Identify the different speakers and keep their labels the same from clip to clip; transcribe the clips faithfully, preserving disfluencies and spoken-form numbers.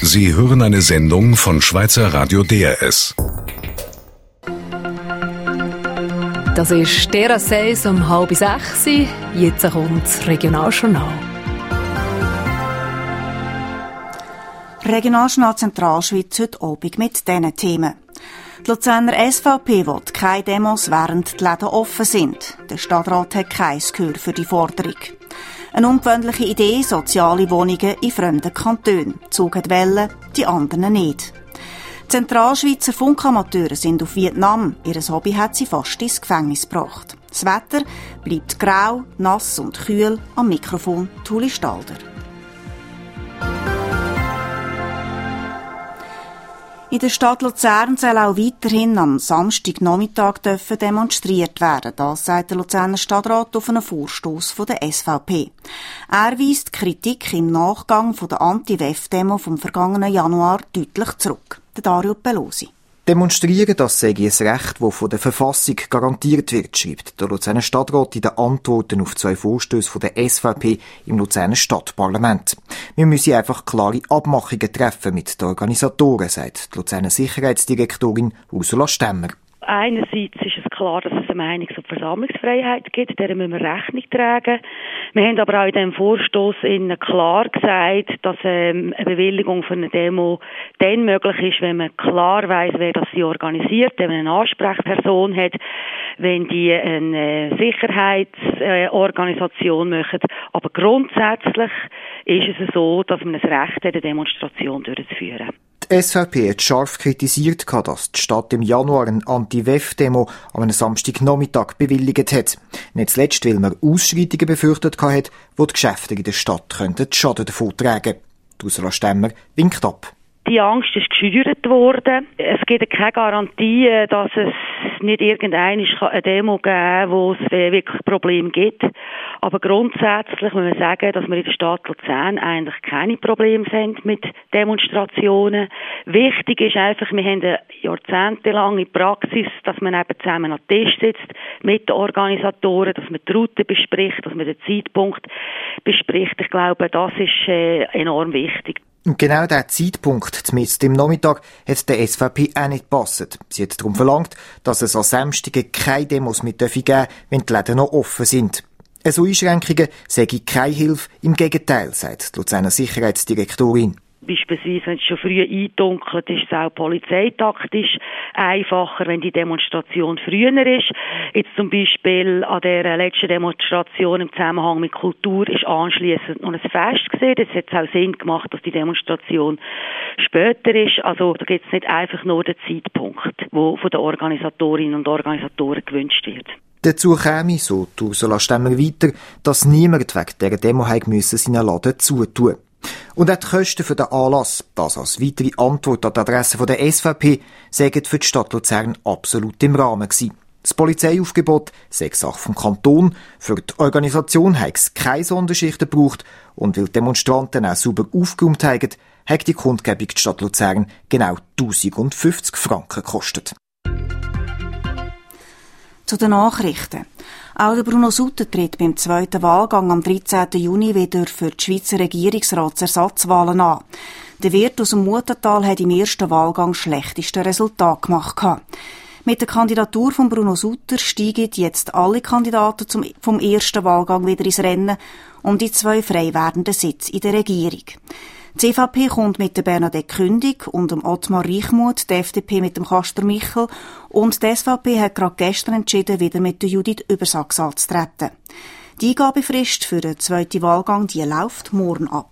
Speaker 1: Sie hören eine Sendung von Schweizer Radio D R S.
Speaker 2: Das ist der Seis um halb sechs. Jetzt kommt das Regionaljournal.
Speaker 3: Regionaljournal Zentralschweiz heute Abend mit diesen Themen. Die Luzerner S V P will keine Demos, während die Läden offen sind. Der Stadtrat hat kein Gehör für die Forderung. Eine ungewöhnliche Idee, soziale Wohnungen in fremden Kantonen. Die Zug hat Wellen, die anderen nicht. Zentralschweizer Funkamateure sind auf Vietnam. Ihr Hobby hat sie fast ins Gefängnis gebracht. Das Wetter bleibt grau, nass und kühl. Am Mikrofon Tuli Stalder. In der Stadt Luzern soll auch weiterhin am Samstagnachmittag demonstriert werden. Das sagt der Luzerner Stadtrat auf einen Vorstoss von der S V P. Er weist die Kritik im Nachgang von der Anti-W E F-Demo vom vergangenen Januar deutlich zurück. Der Dario Pelosi.
Speaker 4: Demonstrieren, das sei ein Recht, das von der Verfassung garantiert wird, schreibt der Luzerner Stadtrat in den Antworten auf zwei Vorstösse von der S V P im Luzerner Stadtparlament. Wir müssen einfach klare Abmachungen treffen mit den Organisatoren, sagt die Luzerner Sicherheitsdirektorin Ursula Stemmer.
Speaker 5: Einerseits ist es klar, dass es eine Meinungs- und Versammlungsfreiheit gibt, der müssen wir Rechnung tragen. Wir haben aber auch in diesem Vorstoss klar gesagt, dass ähm, eine Bewilligung für eine Demo dann möglich ist, wenn man klar weiss, wer das sie organisiert, wenn man eine Ansprechperson hat, wenn die eine Sicherheitsorganisation äh, machen. Aber grundsätzlich ist es so, dass man ein Recht hat, eine Demonstration durchzuführen.
Speaker 4: Die S V P hat scharf kritisiert, dass die Stadt im Januar eine Anti-W E F-Demo am Samstagnachmittag bewilligt hat. Nicht zuletzt, weil man Ausschreitungen befürchtet hat, wo die Geschäfte in der Stadt könnten Schaden davon tragen. Ursula Stemmer winkt ab.
Speaker 5: Die Angst ist geschürt worden. Es gibt keine Garantie, dass es nicht irgendeine Demo geben kann, wo es wirklich Probleme gibt. Aber grundsätzlich muss man sagen, dass wir in der Stadt Luzern eigentlich keine Probleme sind mit Demonstrationen. Wichtig ist einfach, wir haben eine jahrzehntelange Praxis, dass man eben zusammen an den Tisch sitzt mit den Organisatoren, dass man die Route bespricht, dass man den Zeitpunkt bespricht. Ich glaube, das ist äh, enorm wichtig.
Speaker 4: Und genau diesen Zeitpunkt, zumindest im Nachmittag, hat der S V P auch nicht gepasst. Sie hat darum verlangt, dass es an Samstagen keine Demos mehr geben darf, wenn die Läden noch offen sind. So Einschränkungen seien keine Hilfe, im Gegenteil, sagt die Luzerner Sicherheitsdirektorin.
Speaker 5: Beispielsweise, wenn es schon früh eindunkelt, ist es auch polizeitaktisch einfacher, wenn die Demonstration früher ist. Jetzt zum Beispiel an der letzten Demonstration im Zusammenhang mit Kultur ist anschliessend noch ein Fest gesehen. Das hat auch Sinn gemacht, dass die Demonstration später ist. Also da gibt es nicht einfach nur den Zeitpunkt, der von den Organisatorinnen und Organisatoren gewünscht wird.
Speaker 4: Dazu käme, so Ursula Stemmer weiter, dass niemand wegen dieser Demo müsse seinen Laden zutun. Und auch die Kosten für den Anlass, das als weitere Antwort an die Adresse der S V P, sagen für die Stadt Luzern absolut im Rahmen gewesen. Das Polizeiaufgebot sei Sache vom Kanton, für die Organisation habe es keine Sonderschichten gebraucht und weil die Demonstranten auch sauber aufgeräumt haben, hat die Kundgebung die Stadt Luzern genau tausendfünfzig Franken gekostet.
Speaker 3: Zu den Nachrichten. Auch der Bruno Sutter tritt beim zweiten Wahlgang am dreizehnten Juni wieder für die Schweizer Regierungsratsersatzwahlen an. Der Wirt aus dem Muttental hat im ersten Wahlgang schlechteste Resultat gemacht. Mit der Kandidatur von Bruno Sutter steigen jetzt alle Kandidaten zum, vom ersten Wahlgang wieder ins Rennen um die zwei frei werdenden Sitze in der Regierung. Die C V P kommt mit der Bernadette Kündig und dem Ottmar Reichmuth, die F D P mit dem Kastor Michel und die S V P hat gerade gestern entschieden, wieder mit der Judith Übersachs anzutreten. Die Eingabefrist für den zweiten Wahlgang, die läuft morgen ab.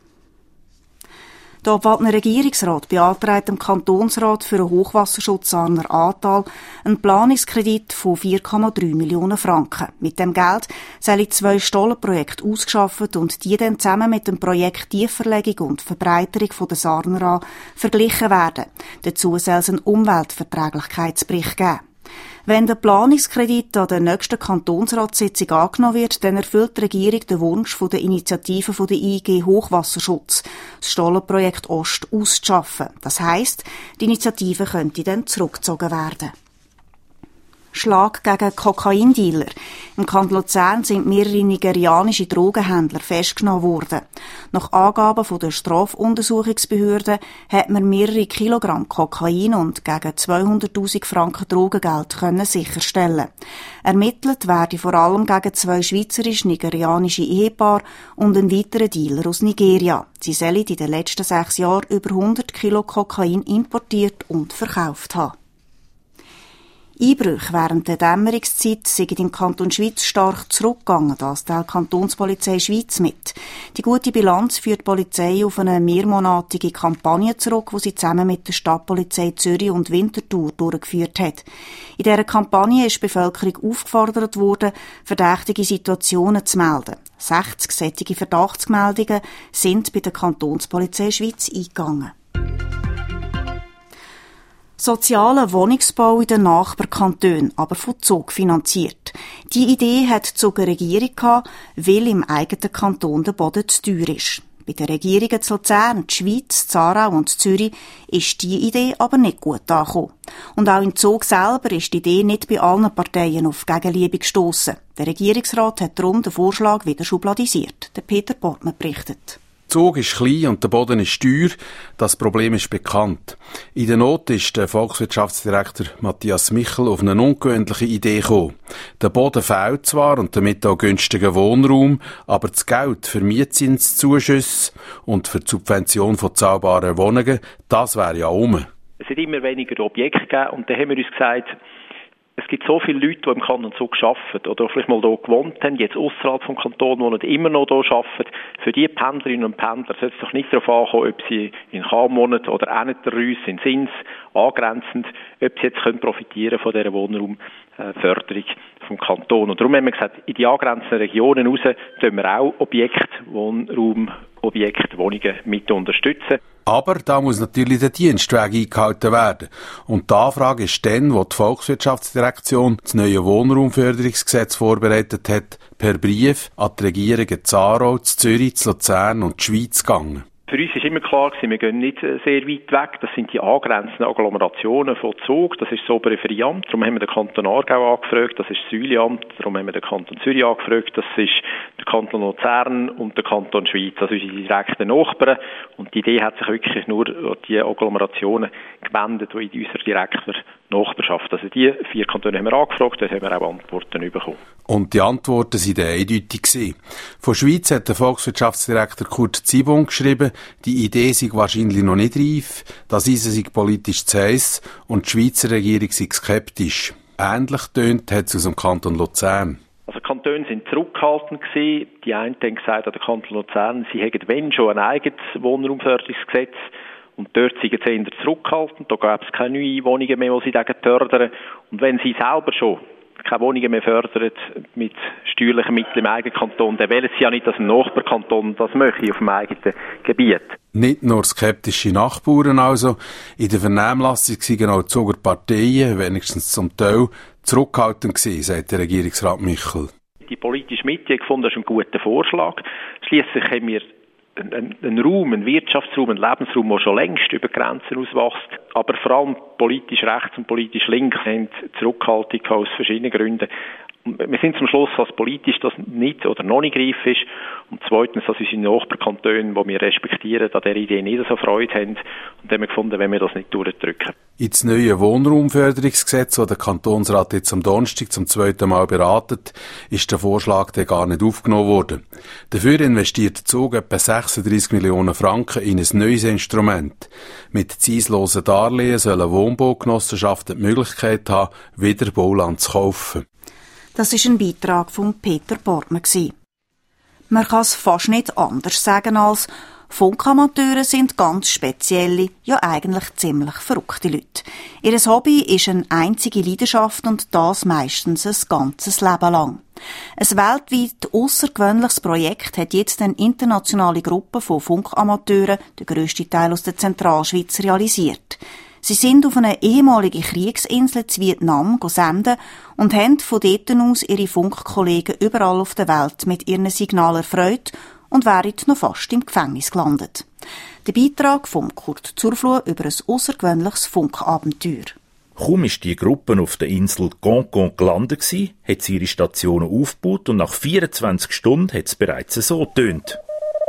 Speaker 3: Der Obwaldner Regierungsrat beantragt dem Kantonsrat für einen Hochwasserschutz Arner Aartal einen Planungskredit von vier Komma drei Millionen Franken. Mit dem Geld sollen zwei Stollenprojekte ausgeschafft und die dann zusammen mit dem Projekt Tieferlegung und Verbreiterung von der Sarner A verglichen werden. Dazu soll es einen Umweltverträglichkeitsbericht geben. Wenn der Planungskredit an der nächsten Kantonsratssitzung angenommen wird, dann erfüllt die Regierung den Wunsch von der Initiative von der I G Hochwasserschutz, das Stollenprojekt Ost auszuschaffen. Das heisst, die Initiative könnte dann zurückgezogen werden. Schlag gegen Kokaindealer. Im Kanton Luzern sind mehrere nigerianische Drogenhändler festgenommen worden. Nach Angaben von der Strafuntersuchungsbehörde hat man mehrere Kilogramm Kokain und gegen zweihunderttausend Franken Drogengeld können sicherstellen. Ermittelt werde vor allem gegen zwei schweizerisch-nigerianische Ehepaare und einen weiteren Dealer aus Nigeria. Sie sollen in den letzten sechs Jahren über hundert Kilo Kokain importiert und verkauft haben. Einbrüche während der Dämmerungszeit sind im Kanton Schwyz stark zurückgegangen, das teilt die Kantonspolizei Schwyz mit. Die gute Bilanz führt die Polizei auf eine mehrmonatige Kampagne zurück, die sie zusammen mit der Stadtpolizei Zürich und Winterthur durchgeführt hat. In dieser Kampagne ist die Bevölkerung aufgefordert worden, verdächtige Situationen zu melden. sechzig solche Verdachtsmeldungen sind bei der Kantonspolizei Schwyz eingegangen. Sozialer Wohnungsbau in den Nachbarkantonen, aber von Zug finanziert. Die Idee hat die Zuger Regierung gehabt, weil im eigenen Kanton der Boden zu teuer ist. Bei den Regierungen zu Luzern, die Schwyz, Aarau und Zürich ist die Idee aber nicht gut angekommen. Und auch im Zug selber ist die Idee nicht bei allen Parteien auf Gegenliebe gestossen. Der Regierungsrat hat darum den Vorschlag wieder schubladisiert. Der Peter Portmann berichtet.
Speaker 6: Der Zug ist klein und der Boden ist teuer. Das Problem ist bekannt. In der Not ist der Volkswirtschaftsdirektor Matthias Michel auf eine ungewöhnliche Idee gekommen. Der Boden fehlt zwar und damit auch günstiger Wohnraum, aber das Geld für Mietzinszuschüsse und für die Subvention von zahlbaren Wohnungen, das wäre ja um.
Speaker 7: Es hat immer weniger Objekte gegeben und dann haben wir uns gesagt, es gibt so viele Leute, die im Kanton Zug arbeiten oder vielleicht mal hier gewohnt haben, jetzt ausserhalb vom Kanton wohnen, immer noch hier arbeiten. Für die Pendlerinnen und Pendler sollte es doch nicht darauf ankommen, ob sie in Cham wohnen oder auch nicht der Rüss, in Sins, angrenzend, ob sie jetzt können profitieren von dieser Wohnraumförderung vom Kanton. Und darum haben wir gesagt, in die angrenzenden Regionen raus sollen wir auch Objekte, Wohnraum, Objekte, Wohnungen mit unterstützen.
Speaker 6: Aber da muss natürlich der Dienstweg eingehalten werden. Und die Anfrage ist dann, wo die Volkswirtschaftsdirektion das neue Wohnraumförderungsgesetz vorbereitet hat, per Brief an die Regierungen zu Aarau, zu Zürich, zu Luzern und die Schweiz gegangen.
Speaker 7: Für uns ist immer klar gewesen, wir gehen nicht sehr weit weg. Das sind die angrenzenden Agglomerationen von Zug. Das ist das obere Amt. Darum haben wir den Kanton Aargau angefragt. Das ist das Säuleamt. Darum haben wir den Kanton Zürich angefragt. Das ist der Kanton Luzern und der Kanton Schweiz. Also unsere direkten Nachbarn. Und die Idee hat sich wirklich nur an die Agglomerationen gewendet, die in unserer direkten Nachbarschaft. Also die vier Kantone haben wir angefragt. Dort haben wir auch Antworten bekommen.
Speaker 6: Und die Antworten waren eindeutig gewesen. Von Schweiz hat der Volkswirtschaftsdirektor Kurt Zibon geschrieben, die Idee sei wahrscheinlich noch nicht reif, das Eisen sei politisch zu heiss und die Schweizer Regierung sei skeptisch. Ähnlich tönt hat es aus dem Kanton Luzern.
Speaker 7: Also die Kantone sind zurückgehalten gewesen. Die einen haben gesagt, an der Kanton Luzern, sie hätten wenn schon ein eigenes Wohnraumförderungsgesetz und dort sind sie eher zurückgehalten. Da gab es keine neuen Wohnungen mehr, die sie fördern. Und wenn sie selber schon keine Wohnungen mehr fördern mit steuerlichen Mitteln im eigenen Kanton, dann wollen sie ja nicht, dass ein Nachbarkanton das möchte auf dem eigenen Gebiet.
Speaker 6: Nicht nur skeptische Nachbarn also. In der Vernehmlassung waren auch die Zuger Parteien, wenigstens zum Teil, zurückhaltend gewesen, sagt der Regierungsrat Michel.
Speaker 7: Die politische Mitte hat gefunden, das ist ein guter Vorschlag. Schliesslich haben wir einen, einen Raum, einen Wirtschaftsraum, einen Lebensraum, der schon längst über Grenzen auswächst. Aber vor allem politisch rechts und politisch links haben Zurückhaltung aus verschiedenen Gründen. Wir sind zum Schluss, dass politisch das nicht oder noch nicht reif ist. Und zweitens, dass unsere Nachbarkantone, die wir respektieren, an dieser Idee nicht so Freude haben. Und haben wir gefunden, wenn wir das nicht durchdrücken.
Speaker 6: Ins neue Wohnraumförderungsgesetz, das der Kantonsrat jetzt am Donnerstag zum zweiten Mal beratet, ist der Vorschlag dann gar nicht aufgenommen worden. Dafür investiert der Zug etwa sechsunddreissig Millionen Franken in ein neues Instrument. Mit zinslosen Darlehen sollen Wohnbaugenossenschaften die Möglichkeit haben, wieder Bauland zu kaufen.
Speaker 3: Das war ein Beitrag von Peter Portmann. Man kann es fast nicht anders sagen als Funkamateure sind ganz spezielle, ja eigentlich ziemlich verrückte Leute. Ihr Hobby ist eine einzige Leidenschaft und das meistens ein ganzes Leben lang. Ein weltweit aussergewöhnliches Projekt hat jetzt eine internationale Gruppe von Funkamateuren, der grösste Teil aus der Zentralschweiz, realisiert. Sie sind auf eine ehemalige Kriegsinsel in Vietnam senden und haben von dort aus ihre Funkkollegen überall auf der Welt mit ihren Signalen erfreut und wären noch fast im Gefängnis gelandet. Der Beitrag von Kurt Zurfluh über ein aussergewöhnliches Funkabenteuer.
Speaker 8: Kaum ist die Gruppe auf der Insel Gongon gelandet gsi, hat sie ihre Stationen aufgebaut und nach vierundzwanzig Stunden hat es bereits so getönt.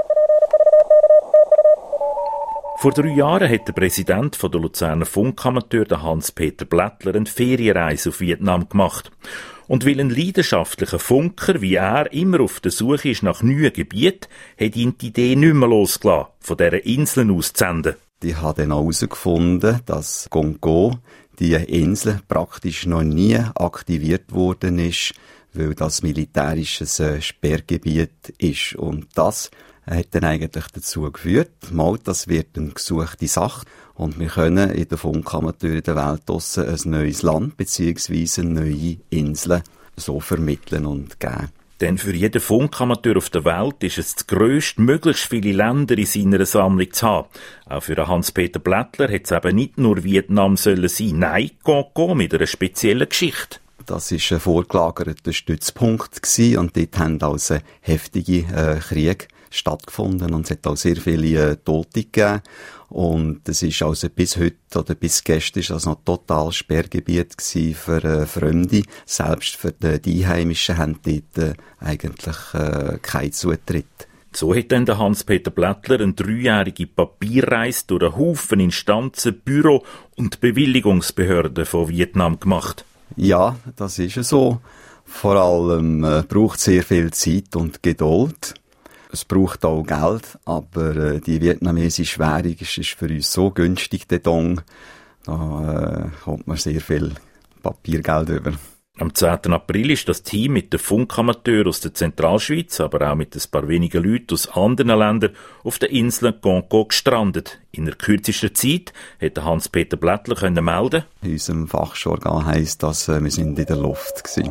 Speaker 8: Vor drei Jahren hat der Präsident der Luzerner Funkamateur, Hans-Peter Blättler, eine Ferienreise auf Vietnam gemacht. Und weil ein leidenschaftlicher Funker wie er immer auf der Suche ist nach neuen Gebieten, hat ihn die Idee nicht mehr losgelassen, von dieser Insel aus zu senden.
Speaker 9: Ich habe dann herausgefunden, dass Gongo, die Insel, praktisch noch nie aktiviert worden ist, weil das militärisches Sperrgebiet ist. Und das hat dann eigentlich dazu geführt, mal, das wird eine gesuchte Sache und wir können in der Funkamateur in der Welt draussen ein neues Land bzw. neue Inseln so vermitteln und geben.
Speaker 8: Denn für jeden Funkamateur auf der Welt ist es das grösste, möglichst viele Länder in seiner Sammlung zu haben. Auch für Hans-Peter Blättler hat es eben nicht nur Vietnam sollen sein, nein, Gongo mit einer speziellen Geschichte.
Speaker 9: Das war ein vorgelagerter Stützpunkt gewesen, und dort haben also heftige äh, Kriege stattgefunden und es hat auch sehr viele äh, Tote gegeben. Und es ist also bis heute oder bis gestern ist das noch total Sperrgebiet gewesen für äh, Fremde. Selbst für die, die Einheimischen haben dort äh, eigentlich äh, keinen Zutritt.
Speaker 8: So hat dann der Hans-Peter Blättler eine dreijährige Papierreise durch einen Haufen Instanzen, Büro und Bewilligungsbehörden von Vietnam gemacht.
Speaker 9: Ja, das ist so. Vor allem äh, braucht sehr viel Zeit und Geduld. Es braucht auch Geld, aber äh, die vietnamesische Währung ist, ist für uns so günstig, der Dong. Da äh, kommt man sehr viel Papiergeld über.
Speaker 8: Am zehnten April ist das Team mit den Funkamateuren aus der Zentralschweiz, aber auch mit ein paar wenigen Leuten aus anderen Ländern auf der Insel Gongo gestrandet. In der kürzesten Zeit konnte Hans-Peter Blättler können melden.
Speaker 9: In unserem Fachjargon heisst das, äh, wir sind in der Luft gewesen.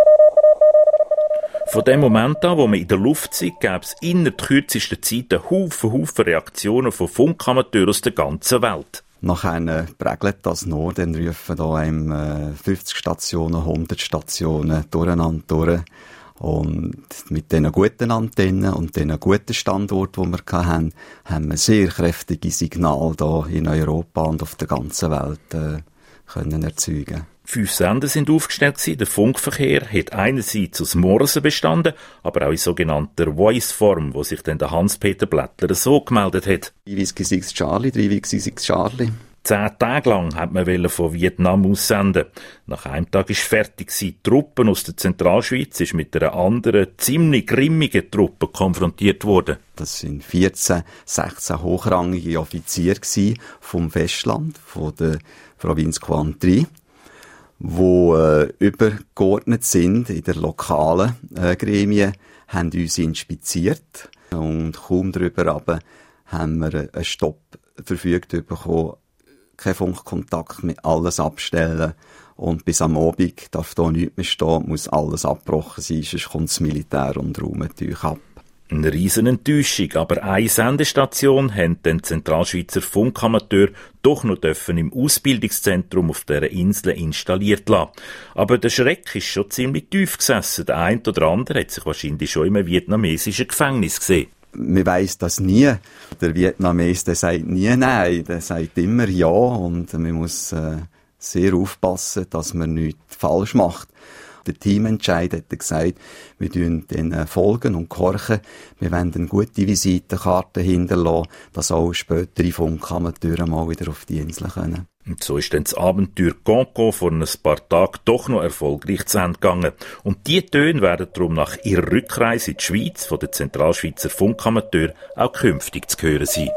Speaker 8: Von dem Moment an, wo wir in der Luft sind, gäbe es in der kürzesten Zeit einen Haufen, Haufen Reaktionen von Funkamateuren aus der ganzen Welt.
Speaker 9: Nachher prägelt das noch, dann rufen da einem äh, fünfzig Stationen, hundert Stationen durcheinander durch. Und mit diesen guten Antennen und diesen guten Standorten, die wir hatten, haben wir sehr kräftige Signale hier in Europa und auf der ganzen Welt äh, können erzeugen.
Speaker 8: Fünf Sender sind aufgestellt gewesen. Der Funkverkehr hat einerseits aus Morsen bestanden, aber auch in sogenannter Voice-Form, wo sich dann der Hans-Peter Blättler so gemeldet hat.
Speaker 9: drei Whisky sechs Charlie, drei Whisky sechs Charlie.
Speaker 8: Zehn Tage lang hat man von Vietnam aussenden. Nach einem Tag war es fertig. Die Truppen aus der Zentralschweiz ist mit einer anderen, ziemlich grimmigen Truppe konfrontiert worden.
Speaker 9: Das sind vierzehn, sechzehn hochrangige Offiziere vom Festland, von der Provinz Quang Tri, die äh, übergeordnet sind in der lokalen äh, Gremien, haben uns inspiziert und kaum darüber runter haben wir einen Stopp verfügt bekommen, kein Funkkontakt mit alles abstellen und bis am Abend darf da nichts mehr stehen, muss alles abgebrochen sein, sonst kommt das Militär und räumt euch ab.
Speaker 8: Eine riesen Enttäuschung, aber eine Sendestation haben den Zentralschweizer Funkamateur doch noch dürfen im Ausbildungszentrum auf dieser Insel installiert lassen. Aber der Schreck ist schon ziemlich tief gesessen. Der eine oder andere hat sich wahrscheinlich schon im vietnamesischen Gefängnis gesehen.
Speaker 9: Man weiss das nie. Der Vietnames, der sagt nie Nein, der sagt immer Ja und man muss äh, sehr aufpassen, dass man nichts falsch macht. Der Teamentscheid hat gesagt, wir folgen den folgen und gehorchen. Wir wollen eine gute Visitenkarte hinterlassen, dass auch spätere Funkamateure mal wieder auf die Insel können.
Speaker 8: Und so ist dann das Abenteuer Gongo vor ein paar Tagen doch noch erfolgreich zu Ende gegangen. Und diese Töne werden darum nach ihrer Rückreise in die Schweiz von den Zentralschweizer Funkamateur auch künftig zu hören sein.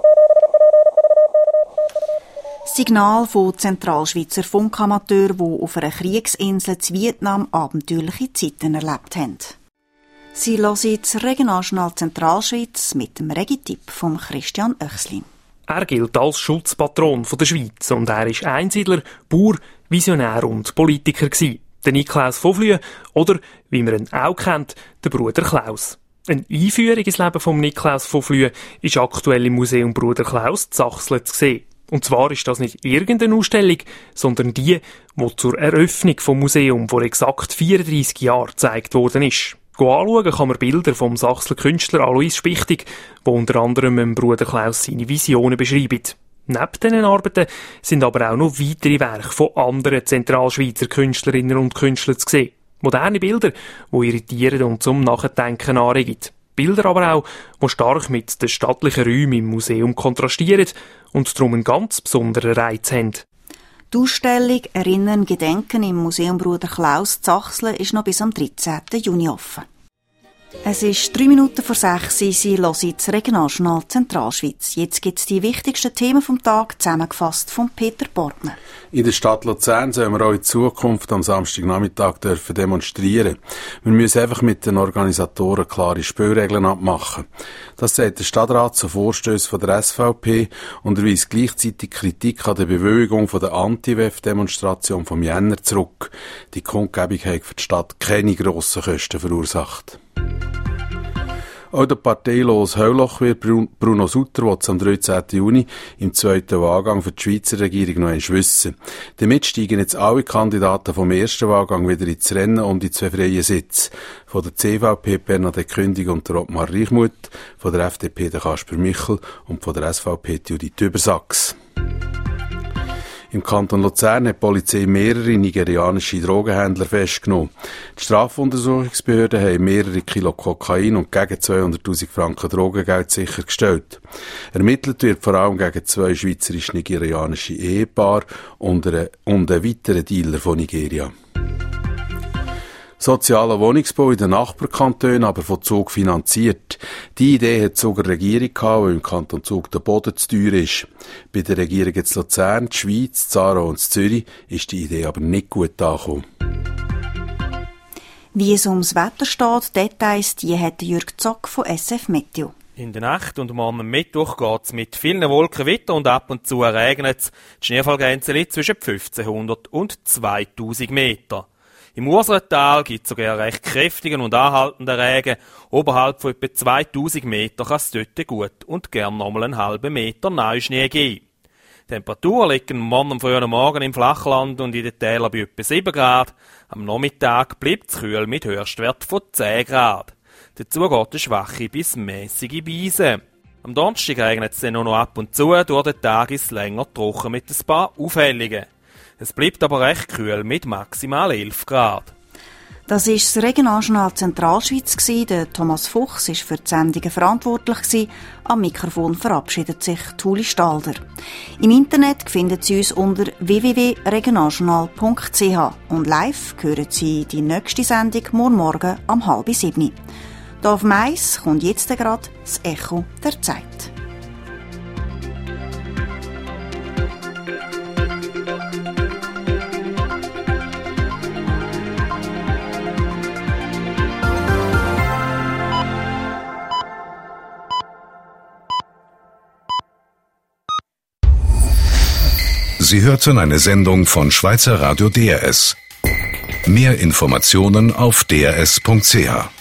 Speaker 3: Signal von Zentralschweizer Funkamateuren, die auf einer Kriegsinsel in Vietnam abenteuerliche Zeiten erlebt haben. Sie hören das Regionaljournal Zentralschweiz mit dem Regitipp von Christian Oechsli.
Speaker 10: Er gilt als Schutzpatron der Schweiz und er ist Einsiedler, Bauer, Visionär und Politiker gewesen. Der Niklaus von Flüe oder, wie man ihn auch kennt, der Bruder Klaus. Eine Einführung ins Leben von Niklaus von Flüe ist aktuell im Museum Bruder Klaus zu Sachsen zu sehen. Und zwar ist das nicht irgendeine Ausstellung, sondern die, die zur Eröffnung vom Museum vor exakt vierunddreissig Jahren gezeigt worden ist. Anschauen kann man Bilder vom Sachsler Künstler Alois Spichtig, der unter anderem dem Bruder Klaus seine Visionen beschreibt. Neben diesen Arbeiten sind aber auch noch weitere Werke von anderen Zentralschweizer Künstlerinnen und Künstlern zu sehen. Moderne Bilder, die irritieren und zum Nachdenken anregen. Bilder aber auch, die stark mit den stattlichen Räumen im Museum kontrastieren und darum einen ganz besonderen Reiz haben.
Speaker 3: Die Ausstellung «Erinnern, Gedenken» im Museum Bruder Klaus Zachsle ist noch bis am dreizehnten Juni offen. Es ist drei Minuten vor sechs, Sie hören das Regionaljournal Zentralschweiz. Jetzt gibt es die wichtigsten Themen vom Tag, zusammengefasst von Peter Borgmann.
Speaker 6: In der Stadt Luzern sollen wir auch in Zukunft am Samstagnachmittag dürfen demonstrieren. Wir müssen einfach mit den Organisatoren klare Spielregeln abmachen. Das sagt der Stadtrat zu Vorstößen von der S V P und erweist gleichzeitig Kritik an der Bewilligung von der Anti-W E F-Demonstration vom Jänner zurück. Die Kundgebung hat für die Stadt keine grossen Kosten verursacht. Auch der parteilos Heuloch wird Bruno Sutter, will es am dreizehnten Juni im zweiten Wahlgang für die Schweizer Regierung noch einmal wissen. Damit steigen jetzt alle Kandidaten vom ersten Wahlgang wieder ins Rennen um die zwei freien Sitze. Von der C V P Bernadette Kündig und der Ottmar Reichmuth, von der F D P der Kasper Michel und von der S V P die Judith Übersachs. Im Kanton Luzern hat die Polizei mehrere nigerianische Drogenhändler festgenommen. Die Strafuntersuchungsbehörden haben mehrere Kilo Kokain und gegen zweihunderttausend Franken Drogengeld sichergestellt. Ermittelt wird vor allem gegen zwei schweizerisch-nigerianische Ehepaare und einen, und einen weiteren Dealer von Nigeria. Sozialer Wohnungsbau in den Nachbarkantonen, aber von Zug finanziert. Die Idee hat sogar die Regierung gehabt, weil im Kanton Zug der Boden zu teuer ist. Bei der Regierung in Luzern, die Schweiz, Zara und Zürich ist die Idee aber nicht gut angekommen.
Speaker 3: Wie es ums Wetter steht, Details, die hat Jürg Zock von S F Meteo.
Speaker 11: In der Nacht und am Mittwoch geht es mit vielen Wolken weiter und ab und zu regnet es. Die Schneefallgrenze liegt zwischen fünfzehnhundert und zweitausend Meter. Im Urseltal gibt es sogar recht kräftigen und anhaltenden Regen. Oberhalb von etwa zweitausend Meter kann es dort gut und gern nochmal einen halben Meter Neuschnee geben. Die Temperatur liegt am frühen Morgen im Flachland und in den Tälern bei etwa sieben Grad. Am Nachmittag bleibt es kühl mit Höchstwert von zehn Grad. Dazu geht eine schwache bis mäßige Brise. Am Donnerstag regnet es dann nur noch ab und zu, durch den Tag ist es länger trocken mit ein paar Aufhellungen. Es bleibt aber recht kühl mit maximal elf Grad.
Speaker 3: Das war das Regionaljournal Zentralschweiz. Der Thomas Fuchs war für die Sendungen verantwortlich. Am Mikrofon verabschiedet sich Tuli Stalder. Im Internet finden Sie uns unter w w w punkt regionaljournal punkt c h und live hören Sie die nächste Sendung morgen Morgen um halb sieben. Hier auf Mais kommt jetzt gerade das Echo der Zeit.
Speaker 1: Sie hörten eine Sendung von Schweizer Radio D R S. Mehr Informationen auf d r s punkt c h.